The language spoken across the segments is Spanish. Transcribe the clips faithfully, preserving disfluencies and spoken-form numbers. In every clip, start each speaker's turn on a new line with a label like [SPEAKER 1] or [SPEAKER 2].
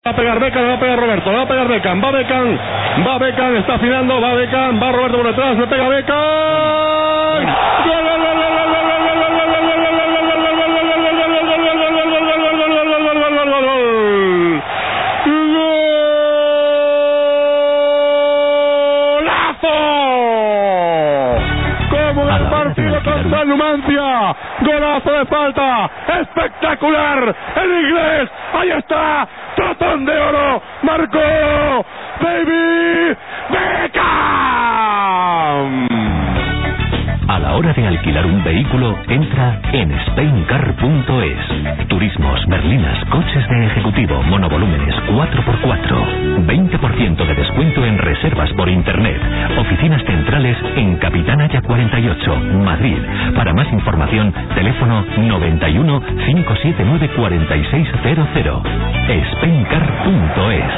[SPEAKER 1] Va a pegar Beckham, va a pegar Roberto, va a pegar Beckham, va Beckham, va Beckham, está afinando, va Beckham, va Roberto por detrás, le pega Beckham. ¡Gol, gol, gol, gol, gol, gol, gol, gol, gol, gol, gol, gol, San Numancia, golazo de falta, espectacular, el inglés, ahí está, trotón de oro, marcó David Beckham.
[SPEAKER 2] A la hora de alquilar un vehículo, entra en Spaincar punto es. Turismos, berlinas, coches de ejecutivo, monovolúmenes, cuatro por cuatro. veinte por ciento de descuento en reservas por internet. Oficinas centrales en Capitán Aya cuarenta y ocho, Madrid. Para más información, teléfono noventa y uno, cinco siete nueve, cuatro seis cero cero. Spaincar punto es.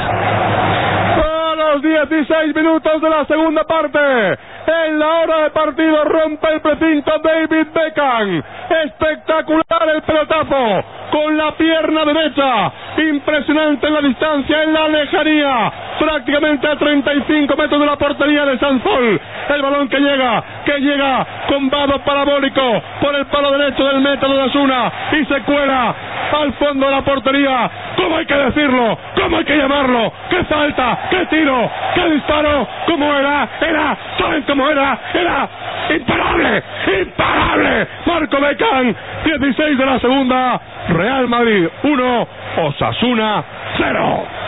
[SPEAKER 1] dieciséis minutos de la segunda parte. En la hora de partido rompe el precinto David Beckham. Espectacular el pelotazo con la pierna derecha. Impresionante en la distancia, en la lejanía. Prácticamente a treinta y cinco metros de la portería de Sansol. El balón que llega, que llega con vado parabólico por el palo derecho del método de Osasuna y se cuela al fondo de la portería. ¿Cómo hay que decirlo? ¿Cómo hay que llamarlo? ¡Qué falta! ¡Qué tiro! ¡Qué disparo! ¿Cómo era? Era, ¿saben cómo era? Era imparable, imparable. Marco Beckham, dieciséis de la segunda, Real Madrid uno, Osasuna cero.